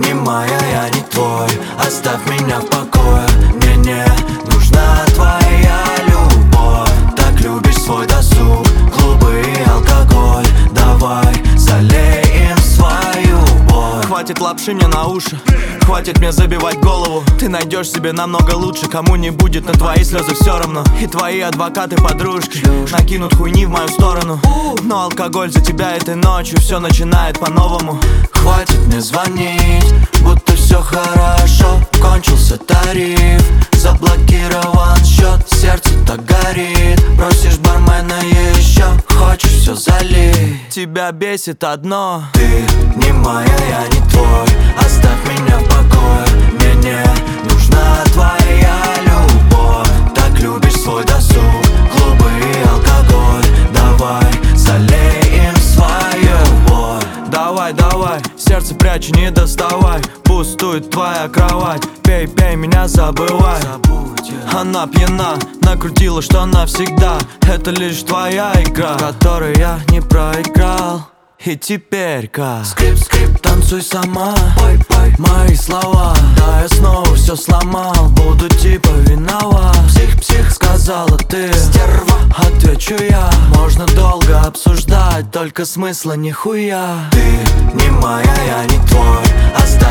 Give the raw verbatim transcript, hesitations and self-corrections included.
не моя, я не твой. Оставь меня в покое, мне не нужна твоя любовь. Так любишь свой досуг, клубы и алкоголь. Давай залей им свою боль. Хватит лапши мне на уши, хватит мне забивать голову. Ты найдешь себе намного лучше, кому не будет на твои слезы все равно. И твои адвокаты-подружки накинут хуйни в мою сторону. Но алкоголь за тебя этой ночью все начинает по-новому. Хватит мне звонить, будто все хорошо. Кончился тариф, заблокирован счет. Сердце так горит, просишь бармена еще. Хочешь все залить. Тебя бесит одно: ты не моя, я не твой. Оставь меня в покое, мне не нужна твоя любовь. Так любишь свой досуг, клубы и алкоголь. Давай залей им свою боль. Давай, давай, сердце прячь, не доставай. Пустует твоя кровать, пей, пей, меня забывай. Она пьяна, накрутила, что навсегда. Это лишь твоя игра, которую я не проиграл. И теперь как? Скрип, скрип, танцуй сама. Пой, пой, мои слова. Да, я снова все сломал, буду типа виноват. Псих, псих, сказала ты, стерва. Отвечу я, можно долго обсуждать, только смысла нихуя. Ты не моя, я не твой. Оставь